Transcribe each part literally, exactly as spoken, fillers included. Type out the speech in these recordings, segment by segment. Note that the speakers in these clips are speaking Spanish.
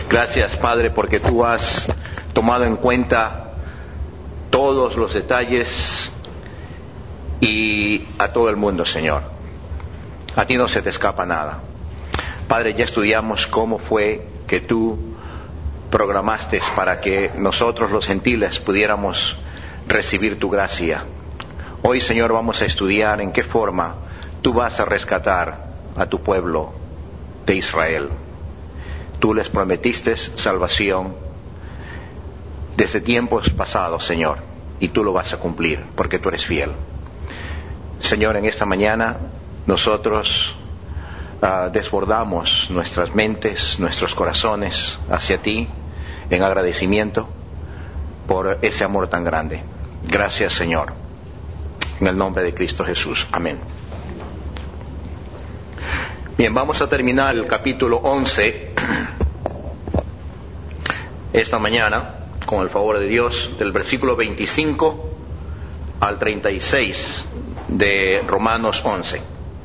Gracias, Padre, porque tú has tomado en cuenta todos los detalles y a todo el mundo, Señor. A ti no se te escapa nada. Padre, ya estudiamos cómo fue que tú programaste para que nosotros los gentiles pudiéramos recibir tu gracia. Hoy, Señor, vamos a estudiar en qué forma tú vas a rescatar a tu pueblo de Israel. Tú les prometiste salvación desde tiempos pasados, Señor, y tú lo vas a cumplir, porque tú eres fiel. Señor, en esta mañana nosotros uh, desbordamos nuestras mentes, nuestros corazones hacia ti en agradecimiento por ese amor tan grande. Gracias, Señor. En el nombre de Cristo Jesús. Amén. Bien, vamos a terminar el capítulo once esta mañana, con el favor de Dios, del versículo veinticinco al treinta y seis de Romanos once.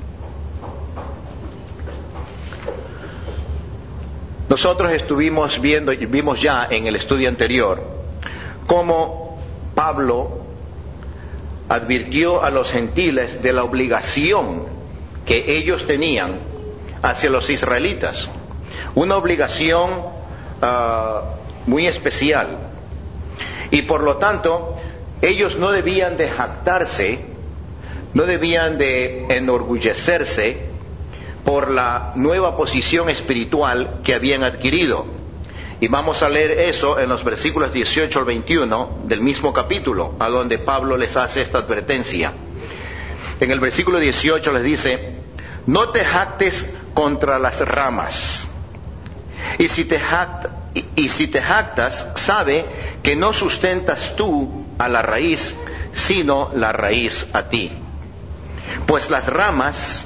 Nosotros estuvimos viendo, vimos ya en el estudio anterior, cómo Pablo advirtió a los gentiles de la obligación que ellos tenían hacia los israelitas, una obligación uh, muy especial, y por lo tanto ellos no debían de jactarse, no debían de enorgullecerse por la nueva posición espiritual que habían adquirido. Y vamos a leer eso en los versículos dieciocho al veintiuno del mismo capítulo, a donde Pablo les hace esta advertencia. En el versículo dieciocho les dice: no te jactes contra las ramas, y si te jactas, y, y si te jactas, sabe que no sustentas tú a la raíz, sino la raíz a ti. Pues las ramas,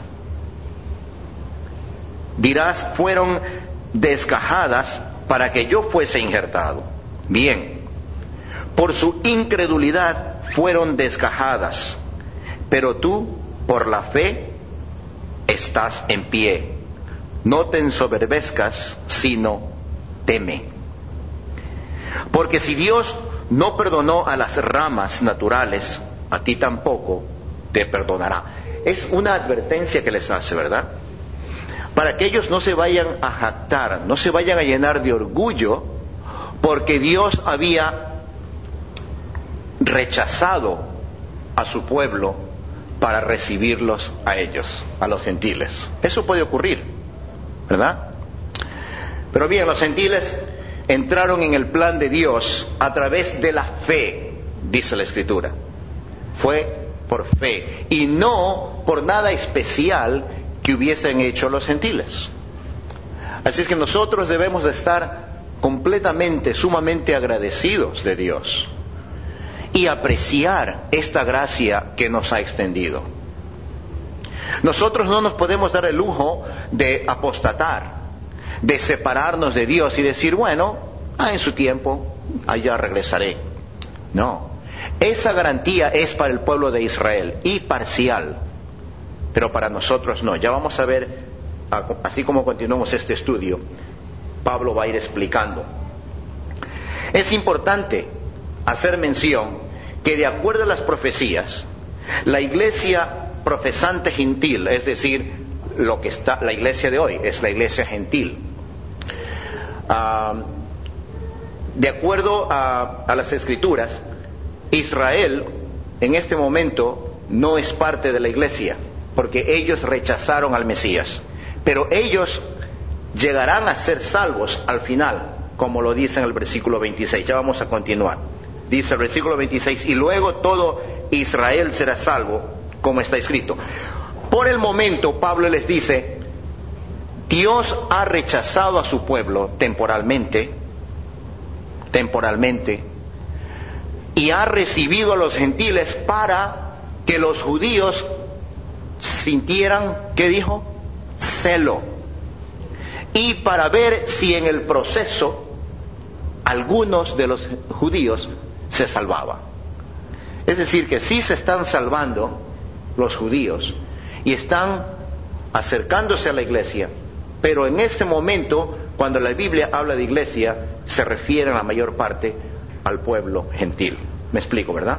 dirás, fueron desgajadas para que yo fuese injertado. Bien, por su incredulidad fueron desgajadas, pero tú, por la fe, estás en pie. No te ensoberbezcas, sino teme. Porque si Dios no perdonó a las ramas naturales, a ti tampoco te perdonará. Es una advertencia que les hace, ¿verdad? Para que ellos no se vayan a jactar, no se vayan a llenar de orgullo, porque Dios había rechazado a su pueblo para recibirlos a ellos, a los gentiles. Eso puede ocurrir, ¿verdad? Pero bien, los gentiles entraron en el plan de Dios a través de la fe, dice la Escritura. Fue por fe, y no por nada especial que hubiesen hecho los gentiles. Así es que nosotros debemos de estar completamente, sumamente agradecidos de Dios y apreciar esta gracia que nos ha extendido. Nosotros no nos podemos dar el lujo de apostatar, de separarnos de Dios y decir, bueno, ah, en su tiempo, allá regresaré. No, esa garantía es para el pueblo de Israel y parcial, pero para nosotros no. Ya vamos a ver, así como continuamos este estudio, Pablo va a ir explicando. Es importante hacer mención que de acuerdo a las profecías, la iglesia profesante gentil, es decir, lo que está, la iglesia de hoy es la iglesia gentil. Uh, de acuerdo a, a las Escrituras, Israel en este momento no es parte de la iglesia, porque ellos rechazaron al Mesías. Pero ellos llegarán a ser salvos al final, como lo dice en el versículo veintiséis. Ya vamos a continuar. Dice el versículo veintiséis, y luego todo Israel será salvo, como está escrito. Por el momento, Pablo les dice, Dios ha rechazado a su pueblo temporalmente, temporalmente, y ha recibido a los gentiles para que los judíos sintieran, ¿qué dijo? Celo. Y para ver si en el proceso algunos de los judíos se salvaban. Es decir, que sí se están salvando los judíos y están acercándose a la iglesia, pero en este momento, cuando la Biblia habla de iglesia, se refiere en la mayor parte al pueblo gentil. ¿Me explico, verdad?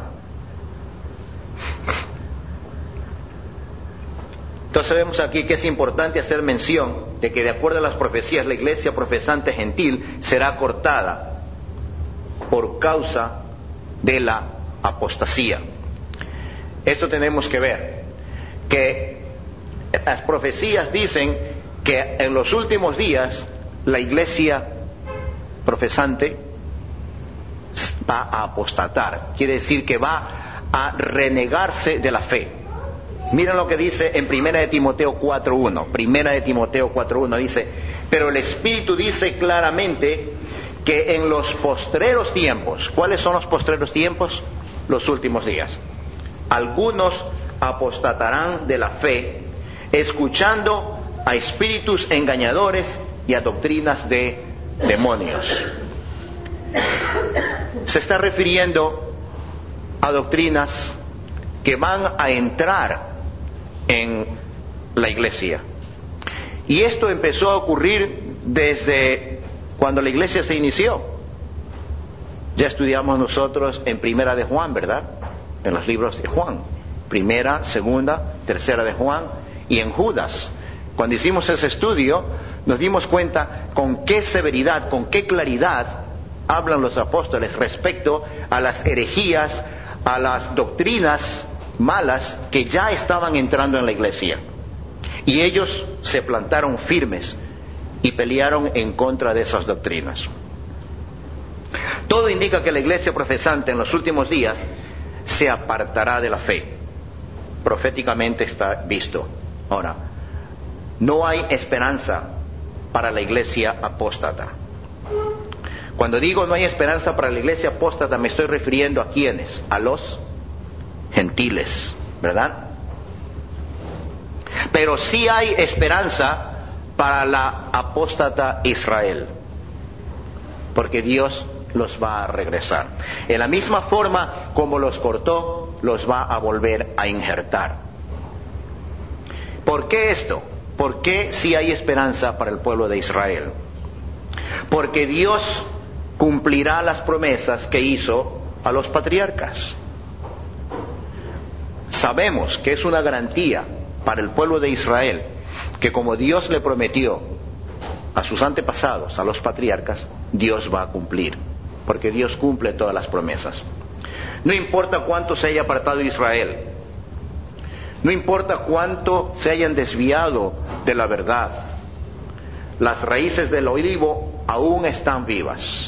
Entonces vemos aquí que es importante hacer mención de que de acuerdo a las profecías, la iglesia profesante gentil será cortada por causa de la apostasía. Esto tenemos que ver, que las profecías dicen que en los últimos días la iglesia profesante va a apostatar, quiere decir que va a renegarse de la fe. Miren lo que dice en Primera de Timoteo cuatro uno. Primera de Timoteo cuatro uno dice: pero el Espíritu dice claramente que en los postreros tiempos, ¿cuáles son los postreros tiempos? Los últimos días. Algunos apostatarán de la fe, escuchando a espíritus engañadores y a doctrinas de demonios. Se está refiriendo a doctrinas que van a entrar en la iglesia. Y esto empezó a ocurrir desde cuando la iglesia se inició. Ya estudiamos nosotros en Primera de Juan, ¿verdad? En los libros de Juan. Primera, Segunda, Tercera de Juan y en Judas. Cuando hicimos ese estudio, nos dimos cuenta con qué severidad, con qué claridad hablan los apóstoles respecto a las herejías, a las doctrinas malas que ya estaban entrando en la iglesia. Y ellos se plantaron firmes y pelearon en contra de esas doctrinas. Todo indica que la iglesia profesante en los últimos días se apartará de la fe. Proféticamente está visto. Ahora, no hay esperanza para la iglesia apóstata. Cuando digo no hay esperanza para la iglesia apóstata, me estoy refiriendo a quiénes, a los gentiles, ¿verdad? Pero sí hay esperanza para la apóstata Israel, porque Dios los va a regresar. En la misma forma como los cortó, los va a volver a injertar. ¿Por qué esto? ¿Por qué sí hay esperanza para el pueblo de Israel? Porque Dios cumplirá las promesas que hizo a los patriarcas. Sabemos que es una garantía para el pueblo de Israel que como Dios le prometió a sus antepasados, a los patriarcas, Dios va a cumplir, porque Dios cumple todas las promesas. No importa cuánto se haya apartado Israel, no importa cuánto se hayan desviado de la verdad, las raíces del olivo aún están vivas.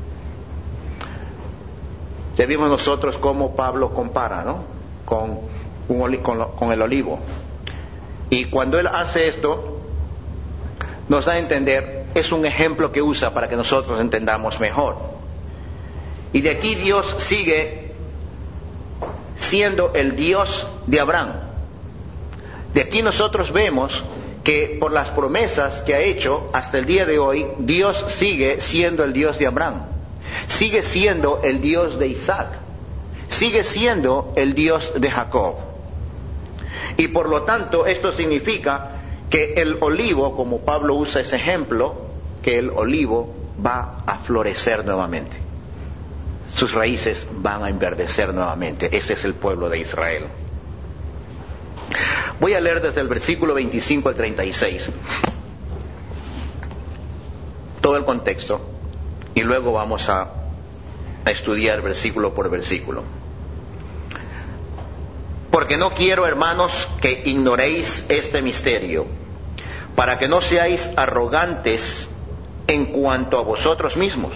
Ya vimos nosotros cómo Pablo compara, ¿no? Con, un oli- con, lo, con el olivo. Y cuando él hace esto, nos da a entender, es un ejemplo que usa para que nosotros entendamos mejor. Y de aquí Dios sigue siendo el Dios de Abraham. De aquí nosotros vemos que por las promesas que ha hecho hasta el día de hoy, Dios sigue siendo el Dios de Abraham, sigue siendo el Dios de Isaac, sigue siendo el Dios de Jacob. Y por lo tanto esto significa que el olivo, como Pablo usa ese ejemplo, que el olivo va a florecer nuevamente, sus raíces van a enverdecer nuevamente. Ese es el pueblo de Israel. Voy a leer desde el versículo veinticinco al treinta y seis todo el contexto y luego vamos a, a estudiar versículo por versículo. Porque no quiero, hermanos, que ignoréis este misterio, para que no seáis arrogantes en cuanto a vosotros mismos,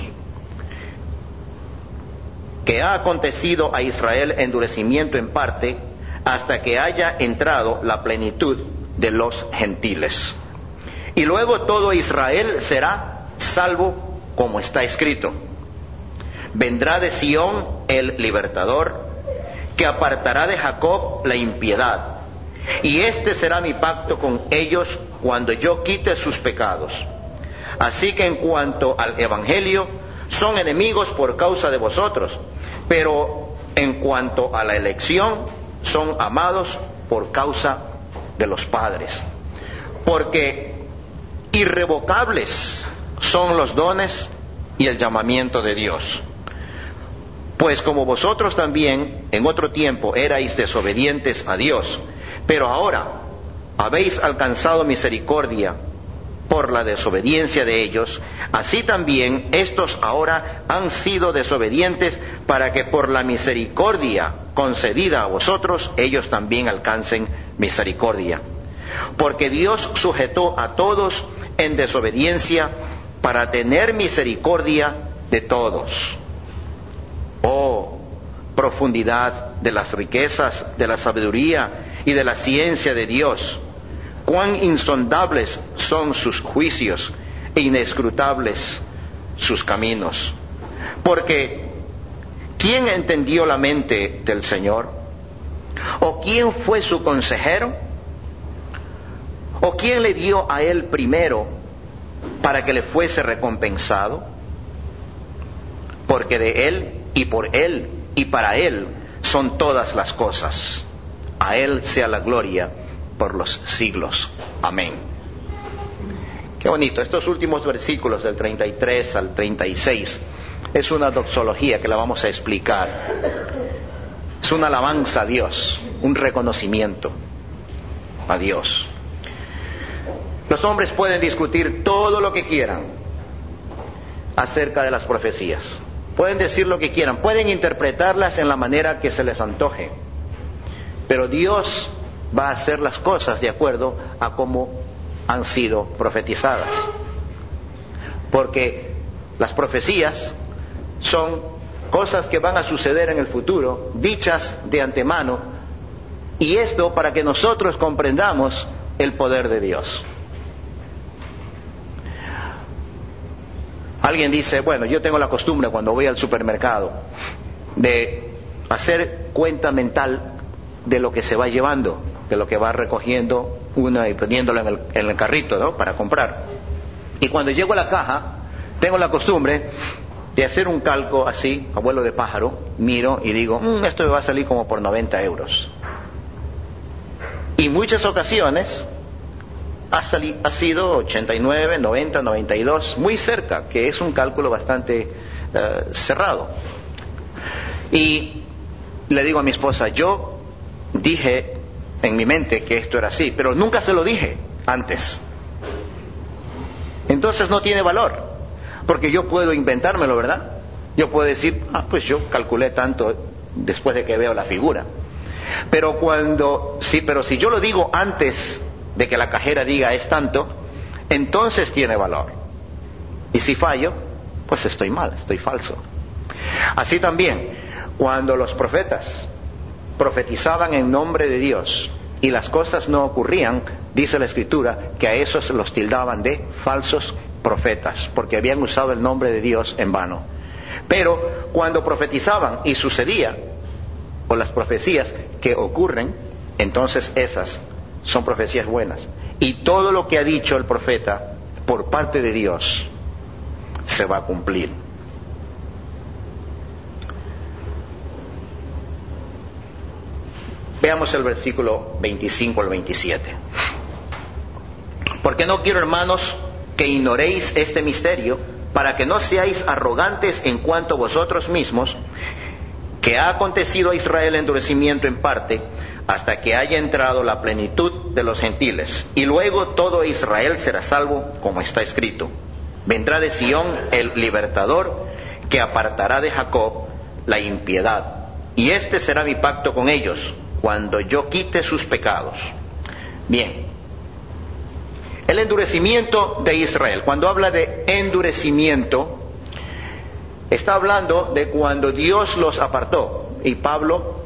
que ha acontecido a Israel endurecimiento en parte, hasta que haya entrado la plenitud de los gentiles. Y luego todo Israel será salvo, como está escrito: vendrá de Sión el libertador, que apartará de Jacob la impiedad. Y este será mi pacto con ellos cuando yo quite sus pecados. Así que en cuanto al Evangelio, son enemigos por causa de vosotros, pero en cuanto a la elección, son amados por causa de los padres. Porque irrevocables son los dones y el llamamiento de Dios. Pues como vosotros también en otro tiempo erais desobedientes a Dios, pero ahora habéis alcanzado misericordia por la desobediencia de ellos, así también estos ahora han sido desobedientes para que por la misericordia concedida a vosotros, ellos también alcancen misericordia. Porque Dios sujetó a todos en desobediencia para tener misericordia de todos. Oh, profundidad de las riquezas, de la sabiduría y de la ciencia de Dios. Cuán insondables son sus juicios e inescrutables sus caminos. Porque, ¿quién entendió la mente del Señor? ¿O quién fue su consejero? ¿O quién le dio a él primero para que le fuese recompensado? Porque de él y por él y para él son todas las cosas. A él sea la gloria por los siglos. Amén. Qué bonito. Estos últimos versículos del treinta y tres al treinta y seis es una doxología que la vamos a explicar. Es una alabanza a Dios, un reconocimiento a Dios. Los hombres pueden discutir todo lo que quieran acerca de las profecías. Pueden decir lo que quieran, pueden interpretarlas en la manera que se les antoje. Pero Dios va a hacer las cosas de acuerdo a cómo han sido profetizadas. Porque las profecías son cosas que van a suceder en el futuro, dichas de antemano, y esto para que nosotros comprendamos el poder de Dios. Alguien dice, bueno, yo tengo la costumbre cuando voy al supermercado de hacer cuenta mental de lo que se va llevando, de lo que va recogiendo uno y poniéndolo en el, en el carrito, ¿no?, para comprar. Y cuando llego a la caja, tengo la costumbre de hacer un calco así, a vuelo de pájaro, miro y digo, mmm, esto me va a salir como por noventa euros. Y muchas ocasiones ha, sali- ha sido ochenta y nueve, noventa, noventa y dos, muy cerca, que es un cálculo bastante uh, cerrado. Y le digo a mi esposa, yo dije en mi mente que esto era así, pero nunca se lo dije antes. Entonces no tiene valor, porque yo puedo inventármelo, ¿verdad? Yo puedo decir, ah, pues yo calculé tanto después de que veo la figura. Pero cuando, sí, pero si yo lo digo antes de que la cajera diga es tanto, entonces tiene valor. Y si fallo, pues estoy mal, estoy falso. Así también, cuando los profetas profetizaban en nombre de Dios y las cosas no ocurrían, dice la Escritura que a esos los tildaban de falsos profetas, porque habían usado el nombre de Dios en vano. Pero cuando profetizaban y sucedía, o las profecías que ocurren, entonces esas son profecías buenas. Y todo lo que ha dicho el profeta por parte de Dios se va a cumplir. Veamos el versículo veinticinco al veintisiete. Porque no quiero, hermanos, que ignoréis este misterio, para que no seáis arrogantes en cuanto a vosotros mismos, que ha acontecido a Israel endurecimiento en parte, hasta que haya entrado la plenitud de los gentiles. Y luego todo Israel será salvo, como está escrito. Vendrá de Sión el libertador, que apartará de Jacob la impiedad. Y este será mi pacto con ellos, cuando yo quite sus pecados. Bien. El endurecimiento de Israel. Cuando habla de endurecimiento, está hablando de cuando Dios los apartó. Y Pablo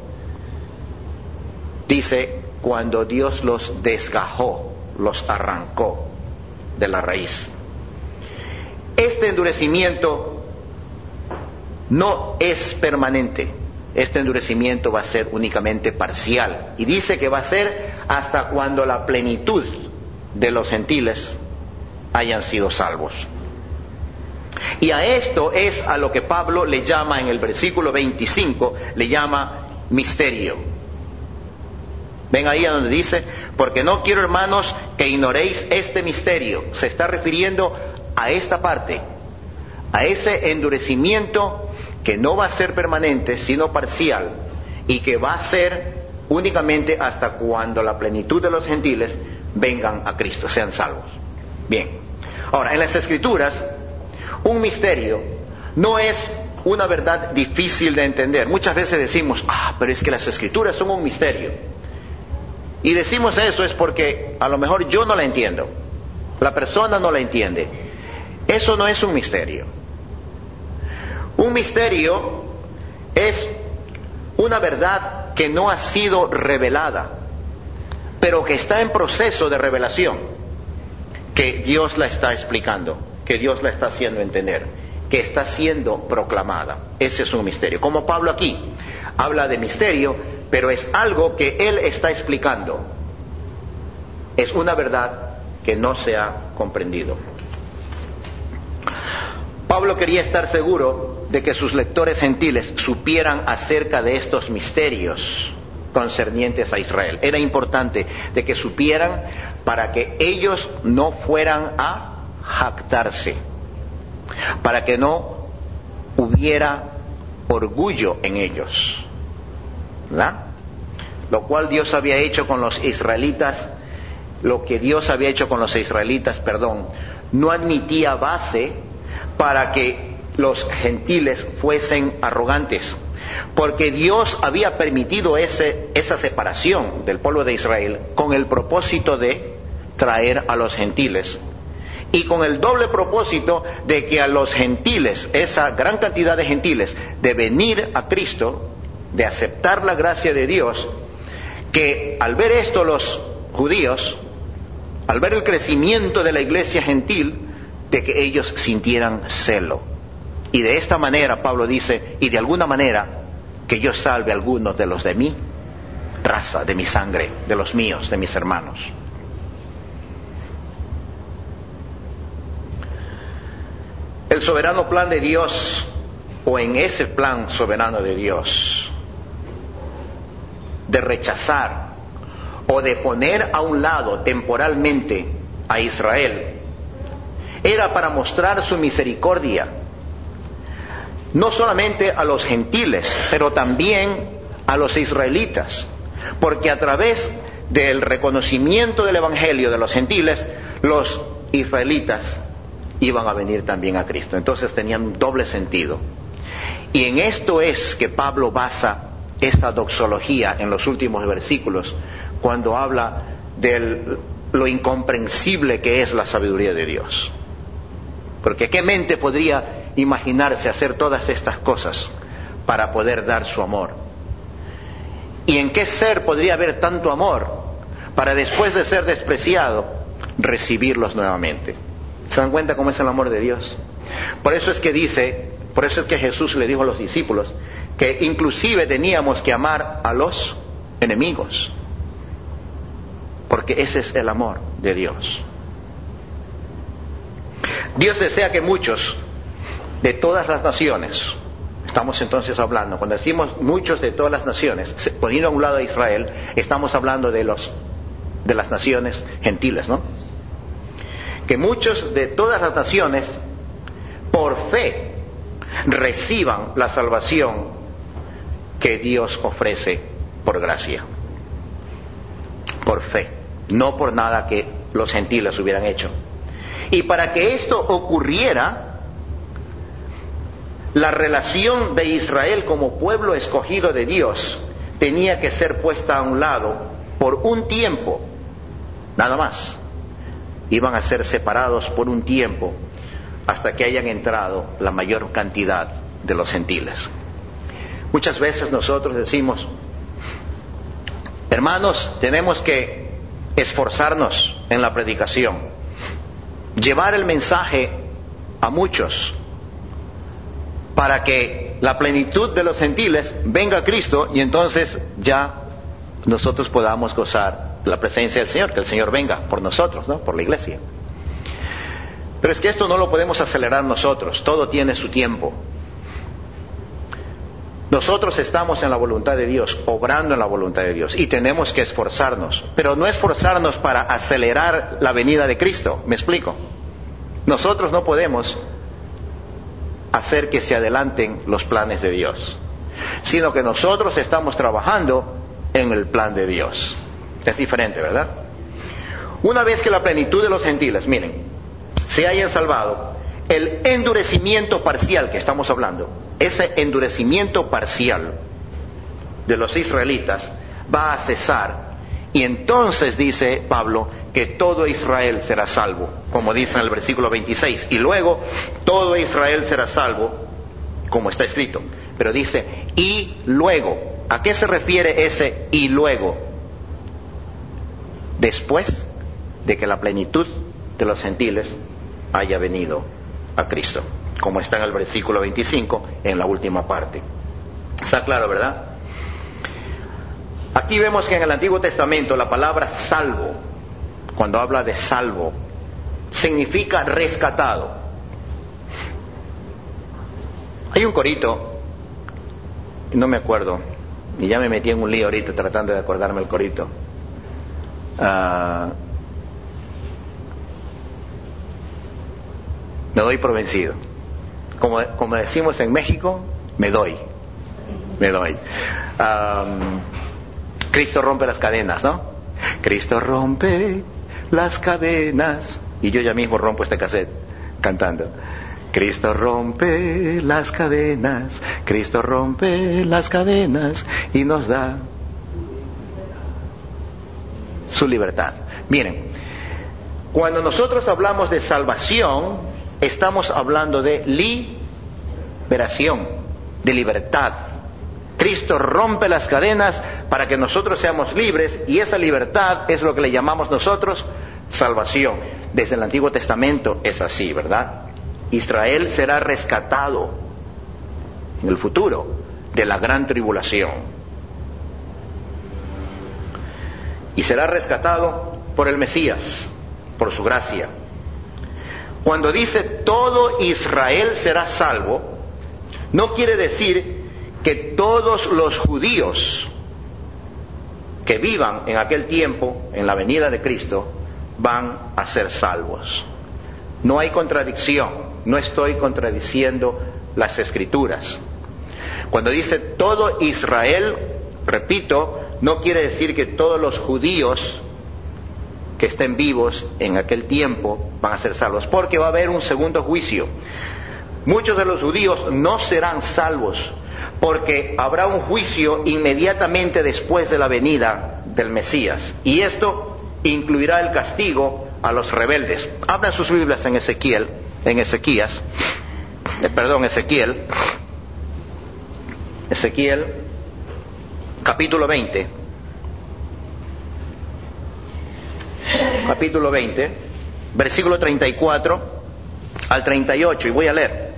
dice, cuando Dios los desgajó, los arrancó de la raíz. Este endurecimiento no es permanente. Este endurecimiento va a ser únicamente parcial. Y dice que va a ser hasta cuando la plenitud de los gentiles hayan sido salvos. Y a esto es a lo que Pablo le llama en el versículo veinticinco, le llama misterio. Ven ahí a donde dice, porque no quiero, hermanos, que ignoréis este misterio. Se está refiriendo a esta parte, a ese endurecimiento que no va a ser permanente, sino parcial, y que va a ser únicamente hasta cuando la plenitud de los gentiles vengan a Cristo, sean salvos. Bien, ahora, en las Escrituras, un misterio no es una verdad difícil de entender. Muchas veces decimos, ah, pero es que las Escrituras son un misterio. Y decimos eso es porque a lo mejor yo no la entiendo, la persona no la entiende. Eso no es un misterio. Un misterio es una verdad que no ha sido revelada, pero que está en proceso de revelación, que Dios la está explicando, que Dios la está haciendo entender, que está siendo proclamada. Ese es un misterio. Como Pablo aquí habla de misterio, pero es algo que él está explicando. Es una verdad que no se ha comprendido. Pablo quería estar seguro de que sus lectores gentiles supieran acerca de estos misterios concernientes a Israel. Era importante de que supieran para que ellos no fueran a jactarse, para que no hubiera orgullo en ellos, ¿verdad? Lo cual Dios había hecho con los israelitas, lo que Dios había hecho con los israelitas, perdón, no admitía base para que los gentiles fuesen arrogantes, porque Dios había permitido ese, esa separación del pueblo de Israel con el propósito de traer a los gentiles, y con el doble propósito de que a los gentiles, esa gran cantidad de gentiles, de venir a Cristo, de aceptar la gracia de Dios, que al ver esto los judíos, al ver el crecimiento de la iglesia gentil, de que ellos sintieran celo. Y de esta manera Pablo dice, y de alguna manera que yo salve a algunos de los de mi raza, de mi sangre, de los míos, de mis hermanos. El soberano plan de Dios, o en ese plan soberano de Dios, de rechazar o de poner a un lado temporalmente a Israel, era para mostrar su misericordia, no solamente a los gentiles, pero también a los israelitas, porque a través del reconocimiento del evangelio de los gentiles, los israelitas iban a venir también a Cristo. Entonces tenían doble sentido. Y en esto es que Pablo basa esta doxología en los últimos versículos, cuando habla de lo incomprensible que es la sabiduría de Dios. Porque ¿qué mente podría imaginarse hacer todas estas cosas para poder dar su amor? ¿Y en qué ser podría haber tanto amor para después de ser despreciado, recibirlos nuevamente? ¿Se dan cuenta cómo es el amor de Dios? Por eso es que dice, por eso es que Jesús le dijo a los discípulos que inclusive teníamos que amar a los enemigos, porque ese es el amor de Dios. Dios desea que muchos de todas las naciones, estamos entonces hablando, cuando decimos muchos de todas las naciones, poniendo a un lado a Israel, estamos hablando de los de las naciones gentiles, ¿no? Que muchos de todas las naciones, por fe, reciban la salvación que Dios ofrece por gracia. Por fe, no por nada que los gentiles hubieran hecho. Y para que esto ocurriera, la relación de Israel como pueblo escogido de Dios tenía que ser puesta a un lado por un tiempo, nada más. Iban a ser separados por un tiempo hasta que hayan entrado la mayor cantidad de los gentiles. Muchas veces nosotros decimos, hermanos, tenemos que esforzarnos en la predicación, llevar el mensaje a muchos, para que la plenitud de los gentiles venga a Cristo y entonces ya nosotros podamos gozar la presencia del Señor, que el Señor venga por nosotros, ¿no? Por la iglesia. Pero es que esto no lo podemos acelerar nosotros, todo tiene su tiempo. Nosotros estamos en la voluntad de Dios, obrando en la voluntad de Dios, y tenemos que esforzarnos, pero no esforzarnos para acelerar la venida de Cristo. ¿Me explico? Nosotros no podemos hacer que se adelanten los planes de Dios, sino que nosotros estamos trabajando en el plan de Dios. Es diferente, ¿verdad? Una vez que la plenitud de los gentiles, miren, se hayan salvado, el endurecimiento parcial que estamos hablando, ese endurecimiento parcial de los israelitas va a cesar, y entonces dice Pablo que todo Israel será salvo, como dice en el versículo veintiséis, y luego todo Israel será salvo, como está escrito, pero dice y luego. ¿A qué se refiere ese y luego? Después de que la plenitud de los gentiles haya venido a Cristo, como está en el versículo veinticinco, en la última parte. Está claro, ¿verdad? Aquí vemos que en el Antiguo Testamento la palabra salvo, cuando habla de salvo, significa rescatado. Hay un corito, no me acuerdo, y ya me metí en un lío ahorita tratando de acordarme el corito. Uh, me doy por vencido. Como, como decimos en México, me doy. Me doy. Um, Cristo rompe las cadenas, ¿no? Cristo rompe las cadenas. Y yo ya mismo rompo este cassette cantando. Cristo rompe las cadenas, Cristo rompe las cadenas y nos da su libertad. Miren, cuando nosotros hablamos de salvación, estamos hablando de liberación, de libertad. Cristo rompe las cadenas para que nosotros seamos libres, y esa libertad es lo que le llamamos nosotros salvación. Desde el Antiguo Testamento es así, ¿verdad? Israel será rescatado en el futuro de la gran tribulación. Y será rescatado por el Mesías, por su gracia. Cuando dice todo Israel será salvo, no quiere decir que todos los judíos que vivan en aquel tiempo, en la venida de Cristo, van a ser salvos. No hay contradicción. No estoy contradiciendo las Escrituras. Cuando dice todo Israel, repito, no quiere decir que todos los judíos que estén vivos en aquel tiempo van a ser salvos, porque va a haber un segundo juicio. Muchos de los judíos no serán salvos, porque habrá un juicio inmediatamente después de la venida del Mesías, y esto incluirá el castigo a los rebeldes. Abran sus Biblias en Ezequiel, en Ezequías, eh, perdón, Ezequiel, Ezequiel, capítulo veinte, capítulo veinte, versículo treinta y cuatro al treinta y ocho, y voy a leer.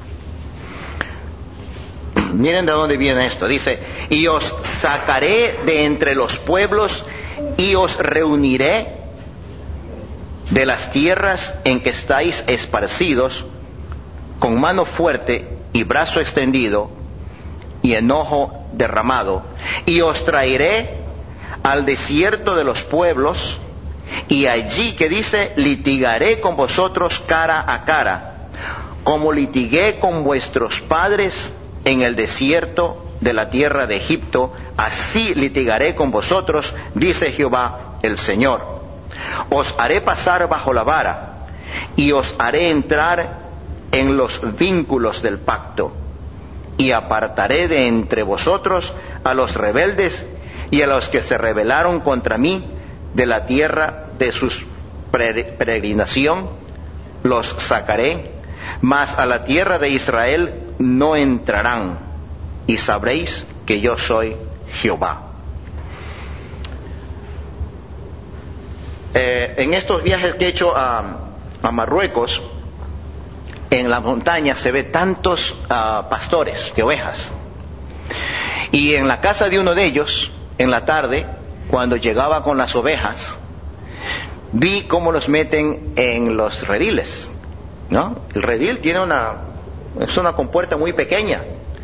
Miren de dónde viene esto. Dice: y os sacaré de entre los pueblos y os reuniré de las tierras en que estáis esparcidos, con mano fuerte y brazo extendido y enojo derramado, y os traeré al desierto de los pueblos, y allí, que dice, litigaré con vosotros cara a cara, como litigué con vuestros padres en el desierto de la tierra de Egipto, así litigaré con vosotros, dice Jehová el Señor. Os haré pasar bajo la vara, y os haré entrar en los vínculos del pacto, y apartaré de entre vosotros a los rebeldes y a los que se rebelaron contra mí de la tierra de su peregrinación, los sacaré, mas a la tierra de Israel no entrarán, y sabréis que yo soy Jehová. Eh, en estos viajes que he hecho a, a Marruecos, en las montañas se ve tantos uh, pastores de ovejas, y en la casa de uno de ellos, en la tarde, cuando llegaba con las ovejas, vi cómo los meten en los rediles, ¿no? El redil tiene una, es una compuerta muy pequeña,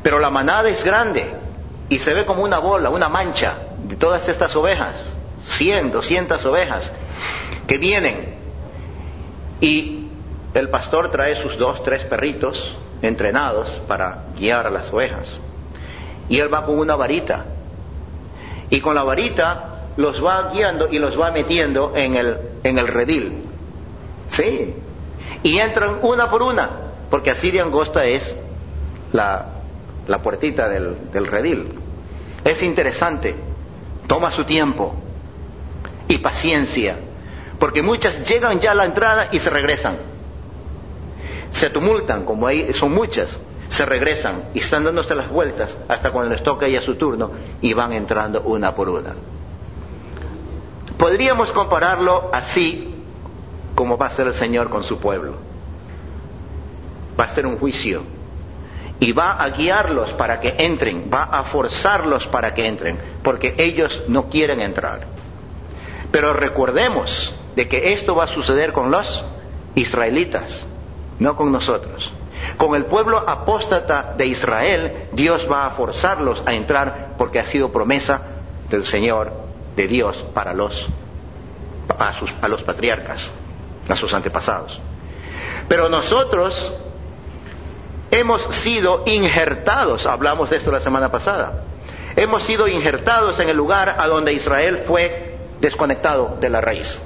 Pero la manada es grande y se ve como una bola, una mancha de todas estas ovejas, cien, doscientas ovejas que vienen, y el pastor trae sus dos, tres perritos entrenados para guiar a las ovejas, y él va con una varita, y con la varita los va guiando y los va metiendo en el, en el redil, sí, y entran una por una, porque así de angosta es la, la puertita del, del redil. Es interesante, toma su tiempo y paciencia, porque muchas llegan ya a la entrada y se regresan, se tumultan, como ahí son muchas, se regresan y están dándose las vueltas hasta cuando les toca ya su turno y van entrando una por una. Podríamos compararlo así como va a ser el Señor con su pueblo. Va a ser un juicio y va a guiarlos para que entren, va a forzarlos para que entren, porque ellos no quieren entrar. Pero recordemos de que esto va a suceder con los israelitas, no con nosotros. Con el pueblo apóstata de Israel, Dios va a forzarlos a entrar, porque ha sido promesa del Señor, de Dios, para los, a, sus, a los patriarcas, a sus antepasados. Pero nosotros hemos sido injertados, hablamos de esto la semana pasada, hemos sido injertados en el lugar a donde Israel fue desconectado de la raíz.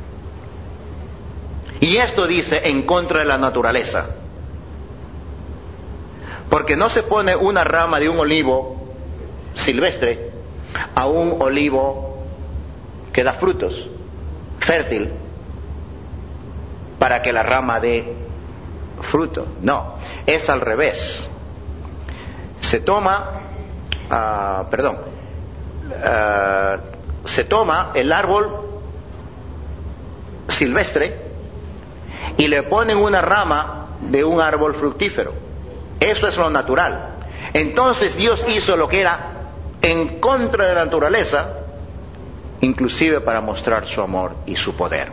Y esto dice en contra de la naturaleza, porque no se pone una rama de un olivo silvestre a un olivo que da frutos, fértil, para que la rama dé fruto. No, es al revés. Se toma, uh, perdón, uh, se toma el árbol silvestre y le ponen una rama de un árbol fructífero. Eso es lo natural. Entonces Dios hizo lo que era en contra de la naturaleza, inclusive para mostrar su amor y su poder.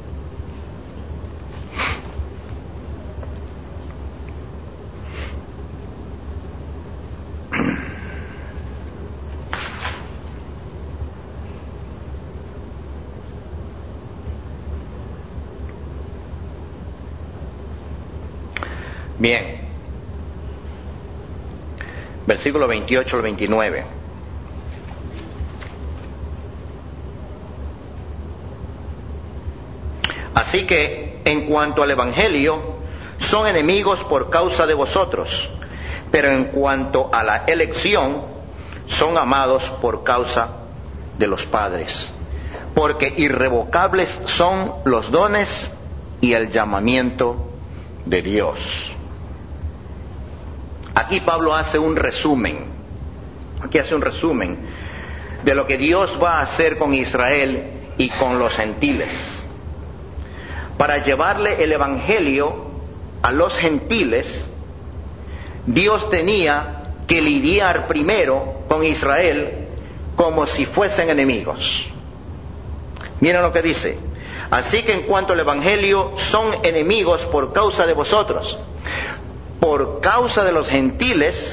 Bien, versículo veintiocho al veintinueve. Así que, en cuanto al Evangelio, son enemigos por causa de vosotros, pero en cuanto a la elección, son amados por causa de los padres, porque irrevocables son los dones y el llamamiento de Dios. Aquí Pablo hace un resumen, aquí hace un resumen de lo que Dios va a hacer con Israel y con los gentiles, para llevarle el Evangelio a los gentiles. Dios tenía que lidiar primero con Israel como si fuesen enemigos. Miren lo que dice: así que en cuanto al Evangelio, son enemigos por causa de vosotros. Por causa de los gentiles,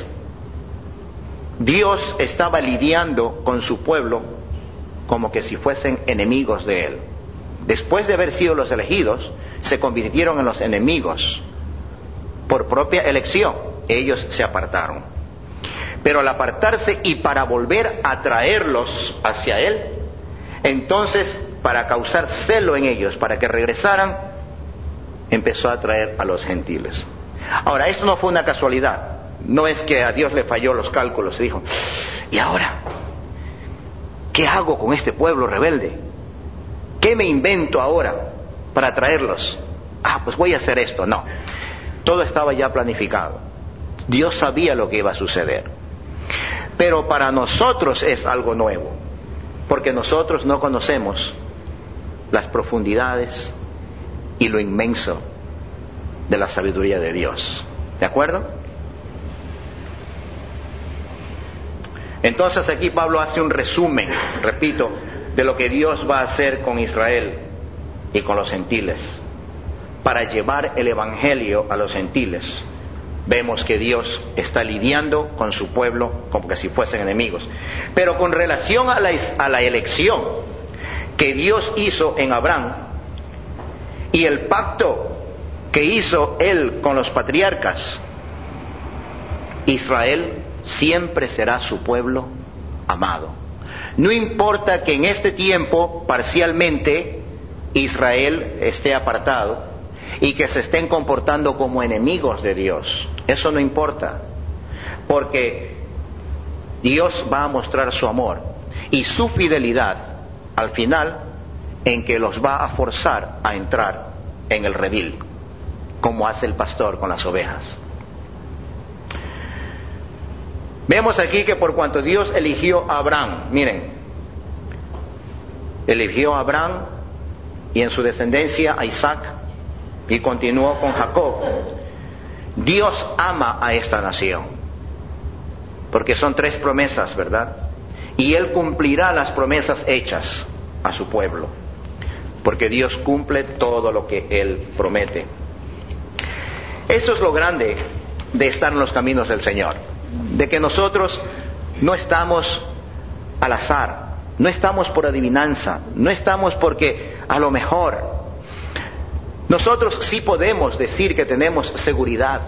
Dios estaba lidiando con su pueblo como que si fuesen enemigos de él. Después de haber sido los elegidos, se convirtieron en los enemigos por propia elección. Ellos se apartaron. Pero al apartarse y para volver a traerlos hacia él, entonces, para causar celo en ellos, para que regresaran, empezó a traer a los gentiles. Ahora, esto no fue una casualidad. No es que a Dios le falló los cálculos y dijo: ¿y ahora qué hago con este pueblo rebelde? ¿Qué me invento ahora para traerlos? Ah, pues voy a hacer esto. No, todo estaba ya planificado. Dios sabía lo que iba a suceder. Pero para nosotros es algo nuevo, porque nosotros no conocemos las profundidades y lo inmenso de la sabiduría de Dios. ¿De acuerdo? Entonces aquí Pablo hace un resumen, repito, de lo que Dios va a hacer con Israel y con los gentiles, para llevar el Evangelio a los gentiles, vemos que Dios está lidiando con su pueblo como que si fuesen enemigos. Pero con relación a la, a la elección que Dios hizo en Abraham y el pacto que hizo Él con los patriarcas, Israel siempre será su pueblo amado. No importa que en este tiempo parcialmente Israel esté apartado y que se estén comportando como enemigos de Dios. Eso no importa, porque Dios va a mostrar su amor y su fidelidad al final en que los va a forzar a entrar en el redil, como hace el pastor con las ovejas. Vemos aquí que por cuanto Dios eligió a Abraham, miren, eligió a Abraham y en su descendencia a Isaac y continuó con Jacob. Dios ama a esta nación, porque son tres promesas, ¿verdad? Y Él cumplirá las promesas hechas a su pueblo, porque Dios cumple todo lo que Él promete. Eso es lo grande de estar en los caminos del Señor, de que nosotros no estamos al azar, no estamos por adivinanza, no estamos porque a lo mejor. Nosotros sí podemos decir que tenemos seguridad.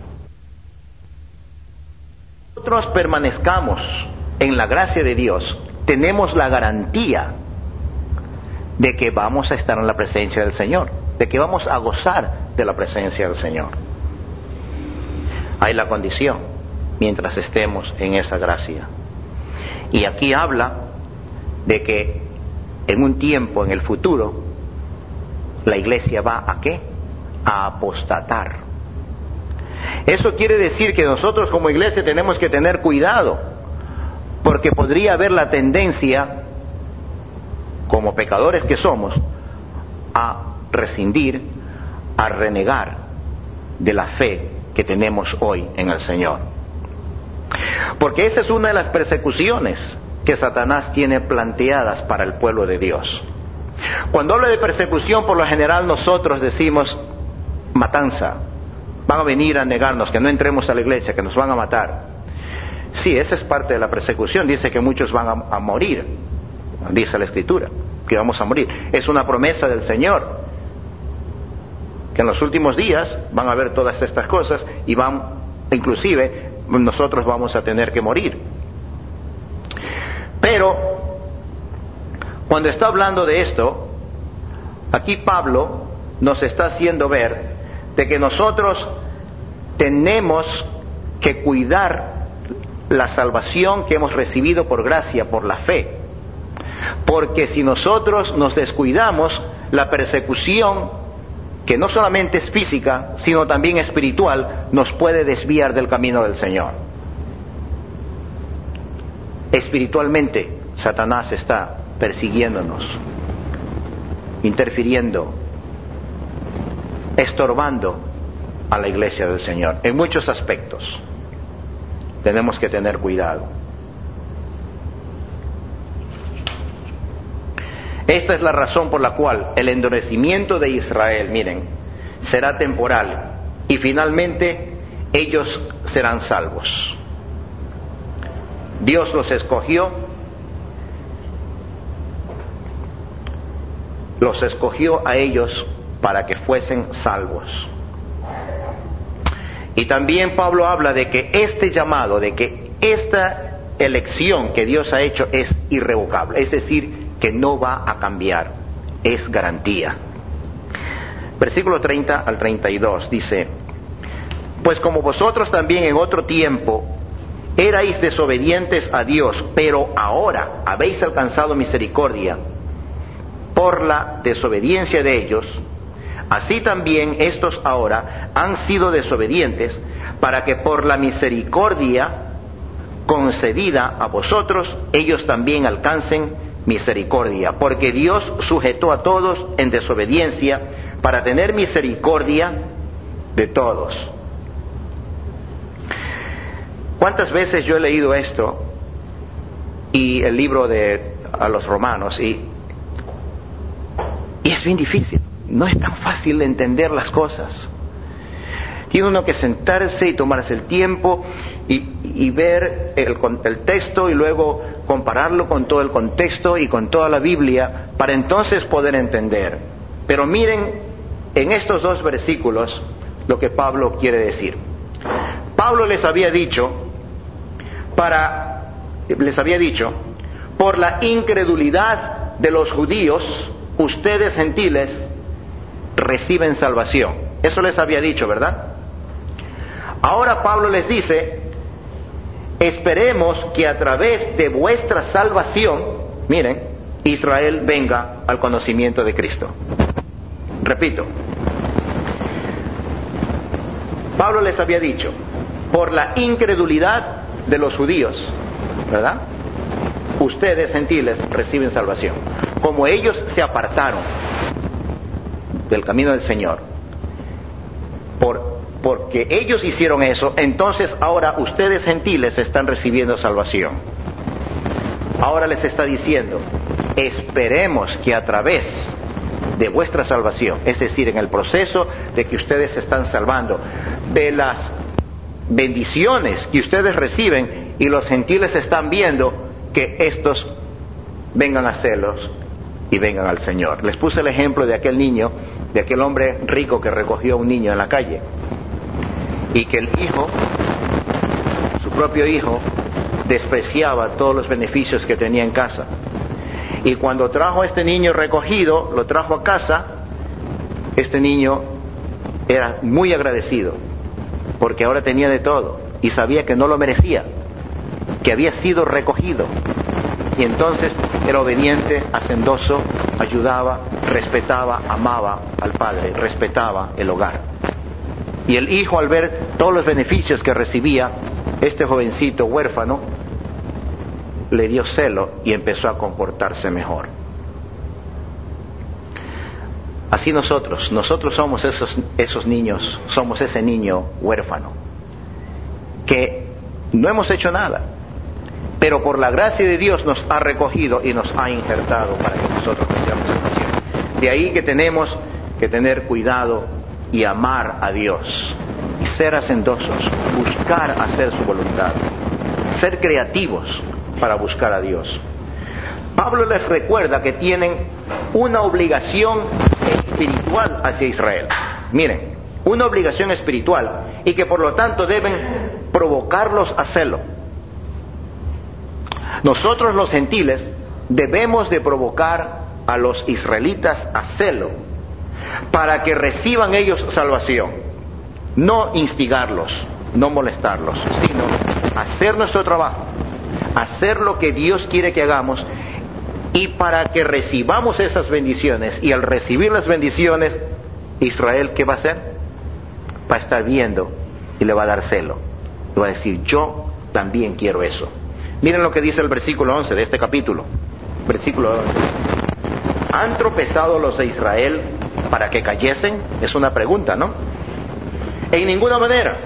Nosotros permanezcamos en la gracia de Dios, tenemos la garantía de que vamos a estar en la presencia del Señor, de que vamos a gozar de la presencia del Señor. Hay la condición, mientras estemos en esa gracia. Y aquí habla de que en un tiempo, en el futuro, la iglesia va a ¿qué? A apostatar. Eso quiere decir que nosotros como iglesia tenemos que tener cuidado, porque podría haber la tendencia, como pecadores que somos, a rescindir, a renegar de la fe que tenemos hoy en el Señor. Porque esa es una de las persecuciones que Satanás tiene planteadas para el pueblo de Dios. Cuando habla de persecución, por lo general nosotros decimos matanza. Van a venir a negarnos, que no entremos a la iglesia, que nos van a matar. Sí, esa es parte de la persecución. Dice que muchos van a, a morir. Dice la Escritura, que vamos a morir. Es una promesa del Señor, que en los últimos días van a haber todas estas cosas y van, inclusive, nosotros vamos a tener que morir. Pero cuando está hablando de esto, aquí Pablo nos está haciendo ver de que nosotros tenemos que cuidar la salvación que hemos recibido por gracia, por la fe. Porque si nosotros nos descuidamos, la persecución, que no solamente es física, sino también espiritual, nos puede desviar del camino del Señor. Espiritualmente, Satanás está persiguiéndonos, interfiriendo, estorbando a la iglesia del Señor. En muchos aspectos tenemos que tener cuidado. Esta es la razón por la cual el endurecimiento de Israel, miren, será temporal y finalmente ellos serán salvos. Dios los escogió, los escogió a ellos para que fuesen salvos. Y también Pablo habla de que este llamado, de que esta elección que Dios ha hecho es irrevocable, es decir, que no va a cambiar, es garantía. Versículo treinta al treinta y dos dice: pues como vosotros también en otro tiempo erais desobedientes a Dios, pero ahora habéis alcanzado misericordia por la desobediencia de ellos, así también estos ahora han sido desobedientes, para que por la misericordia concedida a vosotros, ellos también alcancen misericordia. Porque Dios sujetó a todos en desobediencia, para tener misericordia de todos. ¿Cuántas veces yo he leído esto y el libro de a los Romanos y, y es bien difícil, no es tan fácil de entender las cosas? Tiene uno que sentarse y tomarse el tiempo y, y ver el, el texto y luego compararlo con todo el contexto y con toda la Biblia para entonces poder entender. Pero miren en estos dos versículos lo que Pablo quiere decir. Pablo les había dicho, para, les había dicho, por la incredulidad de los judíos, ustedes gentiles reciben salvación. Eso les había dicho, ¿verdad? Ahora Pablo les dice, esperemos que a través de vuestra salvación, miren, Israel venga al conocimiento de Cristo. Repito, Pablo les había dicho, por la incredulidad de los judíos, ¿verdad? Ustedes gentiles reciben salvación. Como ellos se apartaron del camino del Señor, por, porque ellos hicieron eso, entonces ahora ustedes gentiles están recibiendo salvación. Ahora les está diciendo, esperemos que a través de vuestra salvación, es decir, en el proceso de que ustedes se están salvando, de las bendiciones que ustedes reciben y los gentiles están viendo, que estos vengan a hacerlos y vengan al Señor. Les puse el ejemplo de aquel niño, de aquel hombre rico que recogió a un niño en la calle y que el hijo, su propio hijo, despreciaba todos los beneficios que tenía en casa. Y cuando trajo a este niño recogido, lo trajo a casa, este niño era muy agradecido, porque ahora tenía de todo, y sabía que no lo merecía, que había sido recogido. Y entonces era obediente, hacendoso, ayudaba, respetaba, amaba al padre, respetaba el hogar. Y el hijo, al ver todos los beneficios que recibía, este jovencito huérfano, le dio celo y empezó a comportarse mejor. Así nosotros, nosotros somos esos, esos niños, somos ese niño huérfano, que no hemos hecho nada, pero por la gracia de Dios nos ha recogido y nos ha injertado para que nosotros recibamos salvación. De ahí que tenemos que tener cuidado y amar a Dios, y ser hacendosos, buscar hacer su voluntad, ser creativos para buscar a Dios. Pablo les recuerda que tienen una obligación espiritual hacia Israel. Miren, una obligación espiritual, y que por lo tanto deben provocarlos a celo. Nosotros los gentiles debemos de provocar a los israelitas a celo para que reciban ellos salvación. No instigarlos, no molestarlos, sino hacer nuestro trabajo, hacer lo que Dios quiere que hagamos, y para que recibamos esas bendiciones. Y al recibir las bendiciones, Israel, ¿qué va a hacer? Va a estar viendo y le va a dar celo. Le va a decir, yo también quiero eso. Miren lo que dice el versículo once de este capítulo. Versículo once. ¿Han tropezado los de Israel para que cayesen? Es una pregunta, ¿no? En ninguna manera.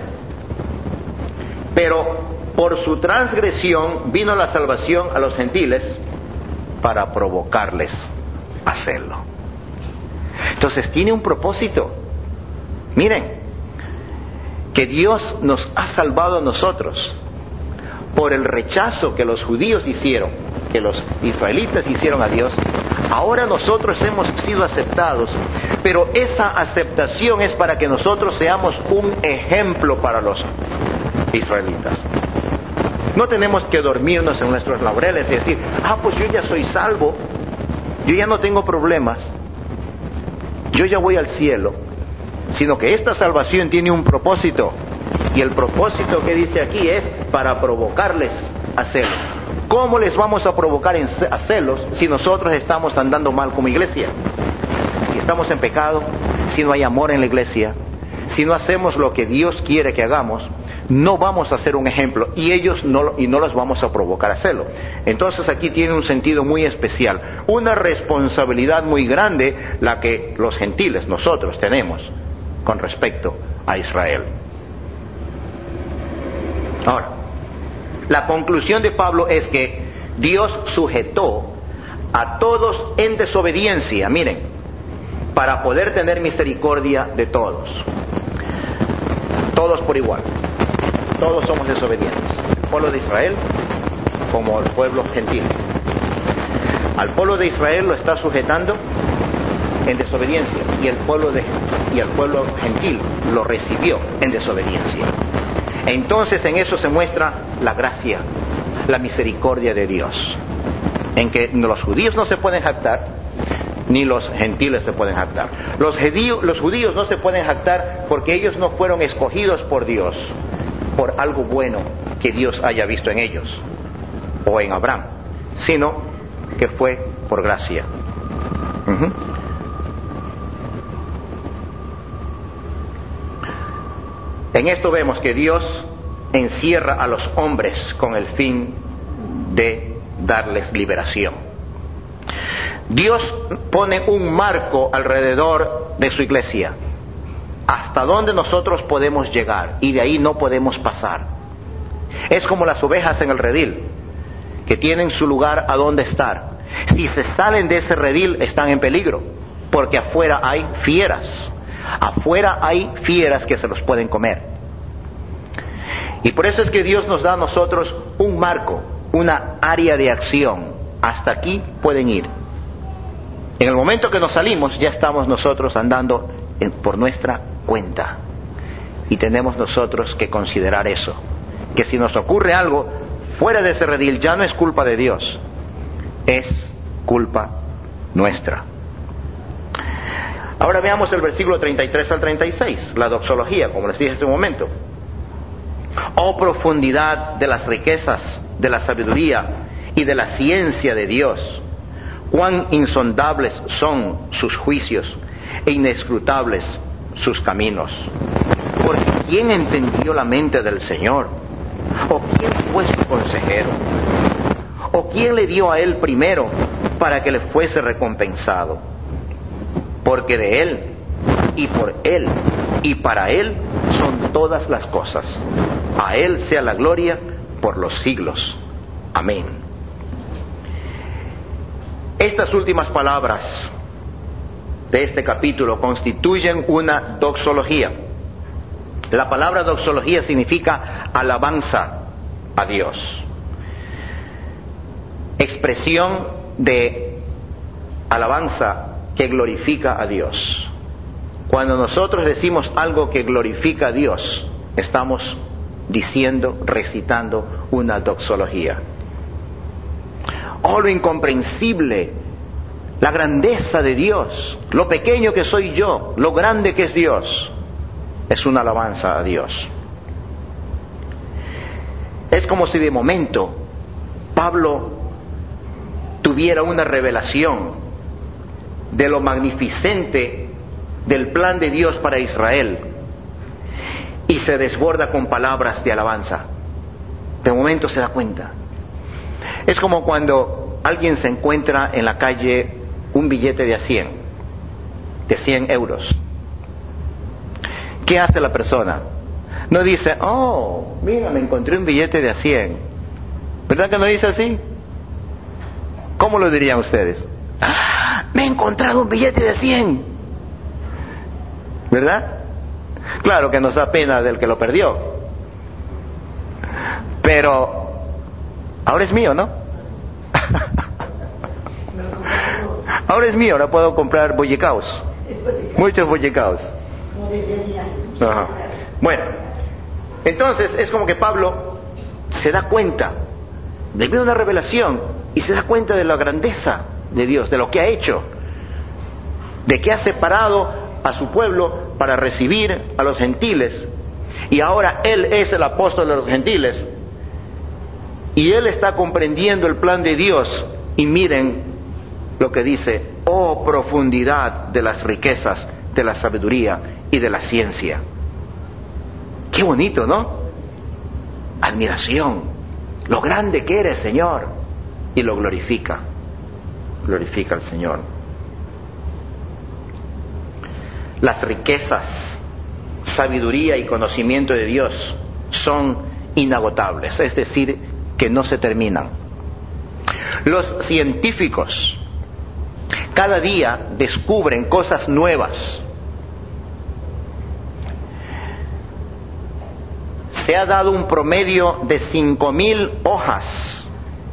Pero por su transgresión vino la salvación a los gentiles para provocarles a hacerlo. Entonces tiene un propósito. Miren, que Dios nos ha salvado a nosotros por el rechazo que los judíos hicieron, que los israelitas hicieron a Dios. Ahora nosotros hemos sido aceptados, pero esa aceptación es para que nosotros seamos un ejemplo para los israelitas. No tenemos que dormirnos en nuestros laureles y decir, ah, pues yo ya soy salvo, yo ya no tengo problemas, yo ya voy al cielo, sino que esta salvación tiene un propósito, y el propósito que dice aquí es para provocarles a celos. ¿Cómo les vamos a provocar a celos si nosotros estamos andando mal como iglesia? Si estamos en pecado, si no hay amor en la iglesia, si no hacemos lo que Dios quiere que hagamos, no vamos a ser un ejemplo, y ellos no, y no los vamos a provocar a celo. Entonces aquí tiene un sentido muy especial, una responsabilidad muy grande la que los gentiles, nosotros, tenemos con respecto a Israel. Ahora, la conclusión de Pablo es que Dios sujetó a todos en desobediencia, miren, para poder tener misericordia de todos. todos por igual. Todos somos desobedientes. El pueblo de Israel como el pueblo gentil. Al pueblo de Israel lo está sujetando en desobediencia y el pueblo de, y el pueblo gentil lo recibió en desobediencia. Entonces en eso se muestra la gracia, la misericordia de Dios, en que los judíos no se pueden jactar, ni los gentiles se pueden jactar. Los judíos, los judíos no se pueden jactar porque ellos no fueron escogidos por Dios por algo bueno que Dios haya visto en ellos o en Abraham, sino que fue por gracia. Uh-huh. En esto vemos que Dios encierra a los hombres con el fin de darles liberación. Dios pone un marco alrededor de su iglesia, hasta donde nosotros podemos llegar, y de ahí no podemos pasar. Es como las ovejas en el redil, que tienen su lugar a donde estar. Si se salen de ese redil están en peligro, porque afuera hay fieras. Afuera hay fieras que se los pueden comer. Y por eso es que Dios nos da a nosotros un marco, una área de acción. Hasta aquí pueden ir. En el momento que nos salimos, ya estamos nosotros andando en, por nuestra cuenta. Y tenemos nosotros que considerar eso. Que si nos ocurre algo fuera de ese redil, ya no es culpa de Dios, es culpa nuestra. Ahora veamos el versículo treinta y tres al treinta y seis, la doxología, como les dije hace un momento. Oh profundidad de las riquezas, de la sabiduría y de la ciencia de Dios. Cuán insondables son sus juicios e inescrutables sus caminos. Porque ¿quién entendió la mente del Señor? ¿O quién fue su consejero? ¿O quién le dio a él primero para que le fuese recompensado? Porque de él, y por él, y para él son todas las cosas. A él sea la gloria por los siglos. Amén. Estas últimas palabras de este capítulo constituyen una doxología. La palabra doxología significa alabanza a Dios. Expresión de alabanza que glorifica a Dios. Cuando nosotros decimos algo que glorifica a Dios, estamos diciendo, recitando una doxología. Oh, lo incomprensible, la grandeza de Dios, lo pequeño que soy yo, lo grande que es Dios. Es una alabanza a Dios. Es como si de momento Pablo tuviera una revelación de lo magnificente del plan de Dios para Israel y se desborda con palabras de alabanza. De momento se da cuenta. Es como cuando alguien se encuentra en la calle un billete de a cien, de cien euros. ¿Qué hace la persona? No dice, oh, mira, me encontré un billete de a cien. ¿Verdad que no dice así? ¿Cómo lo dirían ustedes? ¡Ah, me he encontrado un billete de cien! ¿Verdad? Claro que nos da pena del que lo perdió. Pero ahora es mío, ¿no? Ahora es mío, ahora puedo comprar bollicaos. Muchos bollicaos. Ajá. Bueno, entonces es como que Pablo se da cuenta, debido a una revelación, y se da cuenta de la grandeza de Dios, de lo que ha hecho, de que ha separado a su pueblo para recibir a los gentiles, y ahora él es el apóstol de los gentiles, y él está comprendiendo el plan de Dios. Y miren lo que dice: oh profundidad de las riquezas, de la sabiduría y de la ciencia. Qué bonito, ¿no? Admiración, lo grande que eres, Señor, y lo glorifica, glorifica al Señor. Las riquezas, sabiduría y conocimiento de Dios son inagotables, es decir, que no se terminan. Los científicos cada día descubren cosas nuevas. se ha dado un promedio de cinco mil hojas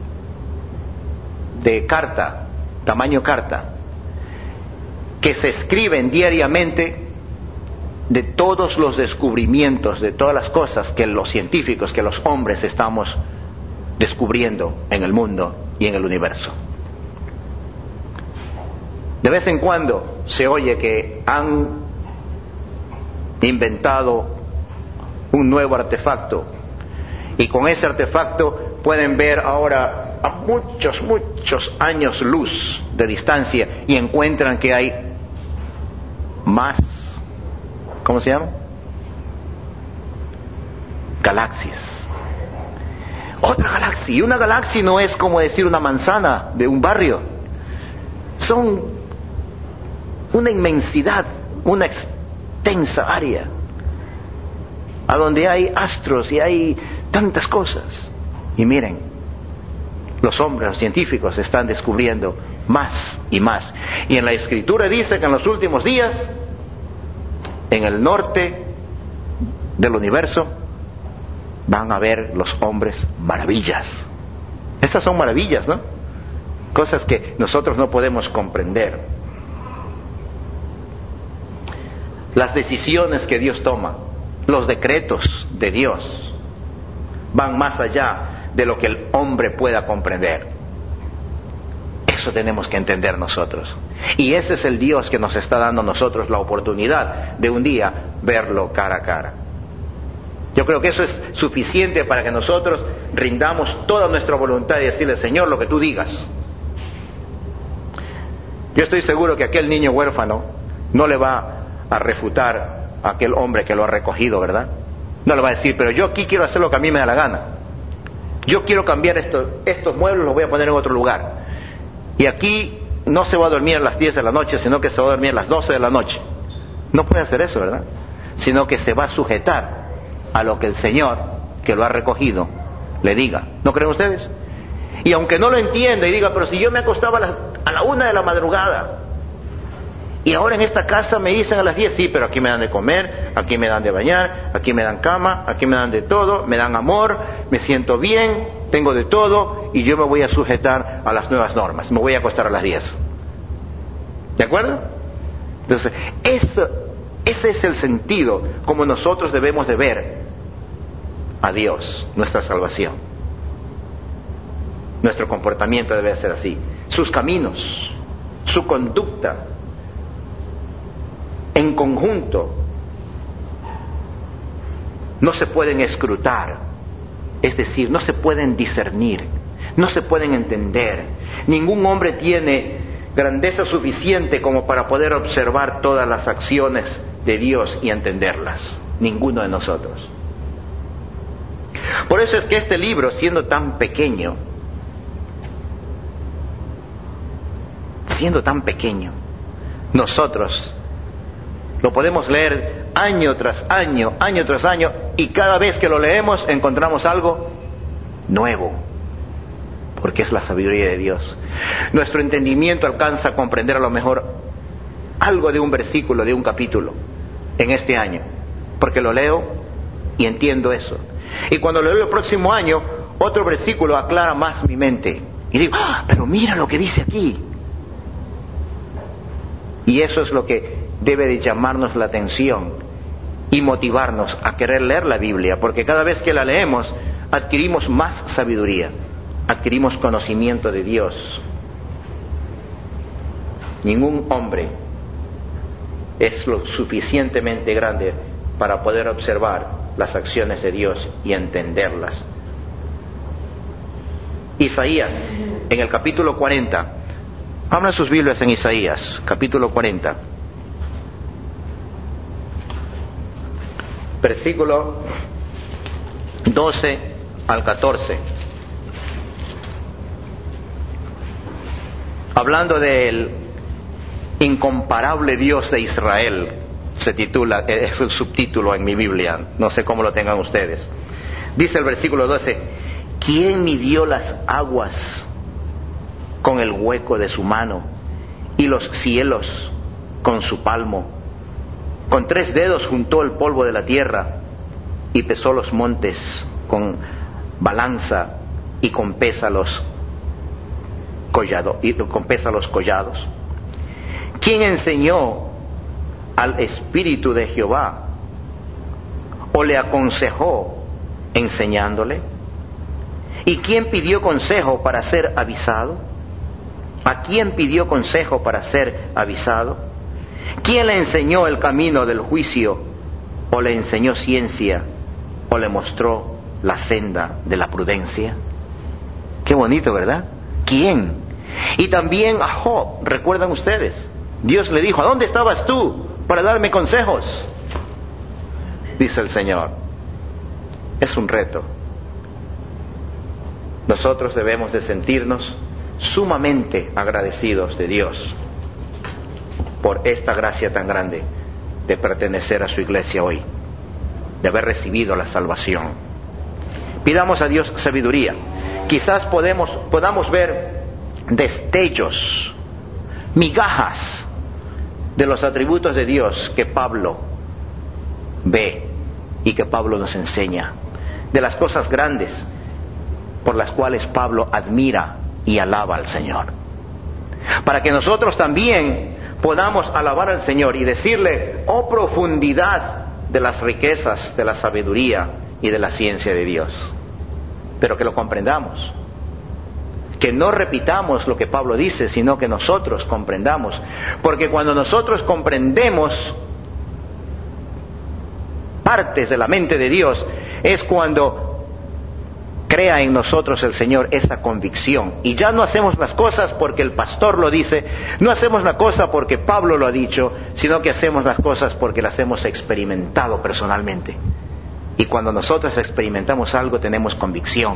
de carta, tamaño carta, que se escriben diariamente de todos los descubrimientos, de todas las cosas que los científicos, que los hombres estamos descubriendo en el mundo y en el universo. De vez en cuando se oye que han inventado un nuevo artefacto, y con ese artefacto pueden ver ahora a muchos, muchos años luz de distancia y encuentran que hay más, ¿cómo se llama? Galaxias. Otra galaxia. Y una galaxia no es como decir una manzana de un barrio. Son una inmensidad, una extensa área, a donde hay astros y hay tantas cosas. Y miren, los hombres, los científicos están descubriendo más y más. Y en la Escritura dice que en los últimos días, en el norte del universo, van a ver los hombres maravillas. Estas son maravillas, ¿no? Cosas que nosotros no podemos comprender. Las decisiones que Dios toma, los decretos de Dios, van más allá de lo que el hombre pueda comprender. Eso tenemos que entender nosotros. Y ese es el Dios que nos está dando a nosotros la oportunidad de un día verlo cara a cara. Yo creo que eso es suficiente para que nosotros rindamos toda nuestra voluntad y decirle: Señor, lo que tú digas. Yo estoy seguro que aquel niño huérfano no le va a refutar a aquel hombre que lo ha recogido, ¿verdad? No le va a decir: pero yo aquí quiero hacer lo que a mí me da la gana. Yo quiero cambiar esto, estos muebles, los voy a poner en otro lugar. Y aquí no se va a dormir a las diez de la noche, sino que se va a dormir a las doce de la noche. No puede hacer eso, ¿verdad? Sino que se va a sujetar a lo que el Señor, que lo ha recogido, le diga. ¿No creen ustedes? Y aunque no lo entienda y diga: pero si yo me acostaba a la, a la una de la madrugada, y ahora en esta casa me dicen a las diez, sí, pero aquí me dan de comer, aquí me dan de bañar, aquí me dan cama, aquí me dan de todo, me dan amor, me siento bien, tengo de todo, y yo me voy a sujetar a las nuevas normas, me voy a acostar a las diez. ¿De acuerdo? Entonces, eso, ese es el sentido como nosotros debemos de ver a Dios, nuestra salvación. Nuestro comportamiento debe ser así. Sus caminos, su conducta, en conjunto, no se pueden escrutar, es decir, no se pueden discernir, no se pueden entender. Ningún hombre tiene grandeza suficiente como para poder observar todas las acciones de Dios y entenderlas. Ninguno de nosotros. Por eso es que este libro, siendo tan pequeño, siendo tan pequeño, nosotros lo podemos leer año tras año, año tras año, y cada vez que lo leemos encontramos algo nuevo, porque es la sabiduría de Dios. Nuestro entendimiento alcanza a comprender a lo mejor algo de un versículo, de un capítulo, en este año, porque lo leo y entiendo eso. Y cuando lo leo el próximo año, otro versículo aclara más mi mente, y digo: ¡ah, pero mira lo que dice aquí! Y eso es lo que debe de llamarnos la atención y motivarnos a querer leer la Biblia, porque cada vez que la leemos adquirimos más sabiduría, adquirimos conocimiento de Dios. Ningún hombre es lo suficientemente grande para poder observar las acciones de Dios y entenderlas. Isaías, en el capítulo cuarenta, abran sus Biblias en Isaías, capítulo cuarenta. Versículo doce al catorce. Hablando del incomparable Dios de Israel, se titula, es el subtítulo en mi Biblia, no sé cómo lo tengan ustedes. Dice el versículo doce: ¿quién midió las aguas con el hueco de su mano y los cielos con su palmo? Con tres dedos juntó el polvo de la tierra y pesó los montes con balanza y con pesa los collado, y con pesa los collados? ¿Quién enseñó al Espíritu de Jehová o le aconsejó enseñándole? ¿Y quién pidió consejo para ser avisado? ¿A quién pidió consejo para ser avisado? ¿Quién le enseñó el camino del juicio o le enseñó ciencia o le mostró la senda de la prudencia? Qué bonito, ¿verdad? ¿Quién? Y también a Job, ¿recuerdan ustedes? Dios le dijo, ¿a dónde estabas tú para darme consejos? Dice el Señor. Es un reto. Nosotros debemos de sentirnos sumamente agradecidos de Dios por esta gracia tan grande de pertenecer a su iglesia hoy, de haber recibido la salvación. Pidamos a Dios sabiduría. Quizás podemos, podamos ver destellos, migajas de los atributos de Dios que Pablo ve y que Pablo nos enseña, de las cosas grandes por las cuales Pablo admira y alaba al Señor, para que nosotros también podamos alabar al Señor y decirle, oh profundidad de las riquezas, de la sabiduría y de la ciencia de Dios. Pero que lo comprendamos, que no repitamos lo que Pablo dice, sino que nosotros comprendamos, porque cuando nosotros comprendemos partes de la mente de Dios, es cuando crea en nosotros el Señor esa convicción. Y ya no hacemos las cosas porque el pastor lo dice, no hacemos la cosa porque Pablo lo ha dicho, sino que hacemos las cosas porque las hemos experimentado personalmente. Y cuando nosotros experimentamos algo, tenemos convicción.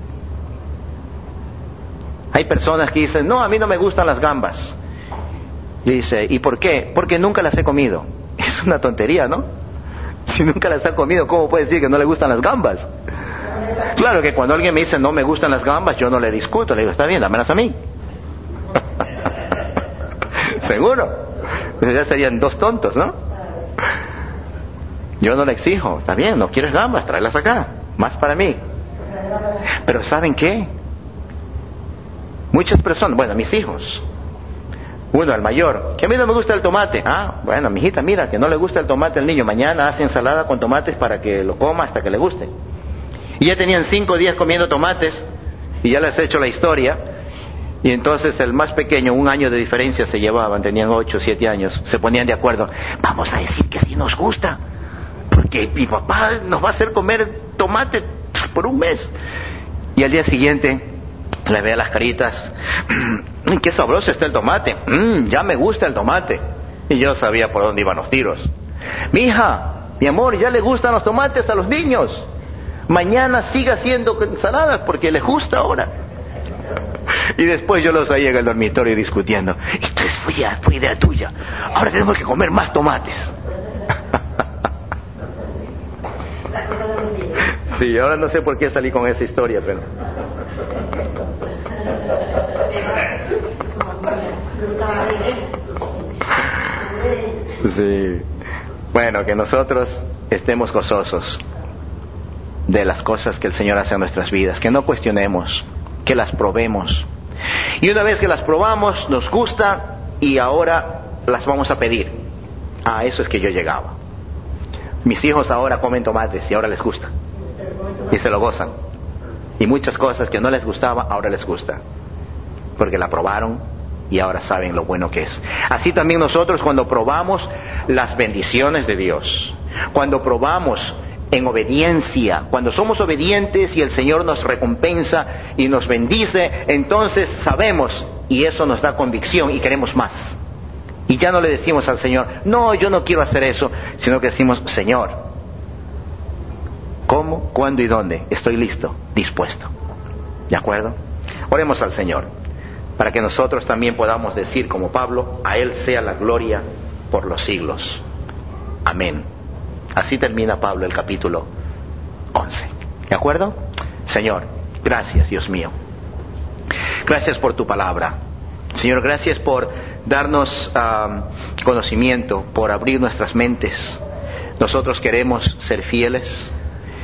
Hay personas que dicen, no, a mí no me gustan las gambas. Y dice, ¿y por qué? Porque nunca las he comido. Es una tontería, ¿no? Si nunca las ha comido, ¿cómo puede decir que no le gustan las gambas? Claro que cuando alguien me dice no me gustan las gambas, yo no le discuto, le digo, está bien, dámelas a mí. Seguro. Ya serían dos tontos, ¿no? Yo no le exijo, está bien, no quieres gambas, tráelas acá, más para mí. Pero ¿saben qué? Muchas personas, bueno, mis hijos, uno, el mayor, que a mí no me gusta el tomate. Ah, bueno, mijita, mira, que no le gusta el tomate al niño, mañana hace ensalada con tomates para que lo coma hasta que le guste. Y ya tenían cinco días comiendo tomates y ya les he hecho la historia. Y entonces el más pequeño, un año de diferencia se llevaban, tenían ocho, siete años, se ponían de acuerdo. Vamos a decir que sí nos gusta, porque mi papá nos va a hacer comer tomate por un mes. Y al día siguiente le veía las caritas, mmm, qué sabroso está el tomate, mmm, ya me gusta el tomate. Y yo sabía por dónde iban los tiros. Mi hija, mi amor, ya le gustan los tomates a los niños. Mañana siga haciendo ensaladas porque les gusta ahora. Y después yo los veía en el dormitorio discutiendo. Esto es fue idea, fue idea tuya. Ahora tenemos que comer más tomates. Sí, ahora no sé por qué salí con esa historia, pero... Sí. Bueno, que nosotros estemos gozosos de las cosas que el Señor hace en nuestras vidas, que no cuestionemos, que las probemos. Y una vez que las probamos, nos gusta y ahora las vamos a pedir. A eso es que yo llegaba. Mis hijos ahora comen tomates y ahora les gusta. Y se lo gozan. Y muchas cosas que no les gustaba, ahora les gusta. Porque la probaron y ahora saben lo bueno que es. Así también nosotros cuando probamos las bendiciones de Dios, cuando probamos en obediencia, cuando somos obedientes y el Señor nos recompensa y nos bendice, entonces sabemos y eso nos da convicción y queremos más. Y ya no le decimos al Señor, no, yo no quiero hacer eso, sino que decimos, Señor, ¿cómo, cuándo y dónde? Estoy listo, dispuesto. ¿De acuerdo? Oremos al Señor, para que nosotros también podamos decir como Pablo, a Él sea la gloria por los siglos. Amén. Así termina Pablo el capítulo once. ¿De acuerdo? Señor, gracias, Dios mío. Gracias por tu palabra. Señor, gracias por darnos um, conocimiento, por abrir nuestras mentes. Nosotros queremos ser fieles,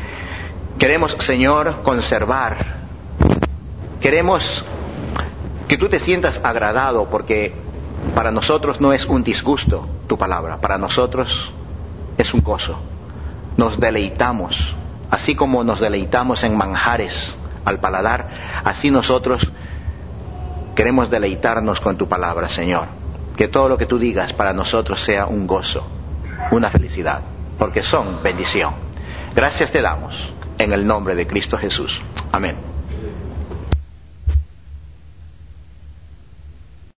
Queremos, Señor, conservar. Queremos que tú te sientas agradado, porque para nosotros no es un disgusto tu palabra, para nosotros es un gozo. Nos deleitamos, así como nos deleitamos en manjares al paladar, así nosotros queremos deleitarnos con tu palabra, Señor. Que todo lo que tú digas para nosotros sea un gozo, una felicidad, porque son bendición. Gracias te damos en el nombre de Cristo Jesús. Amén.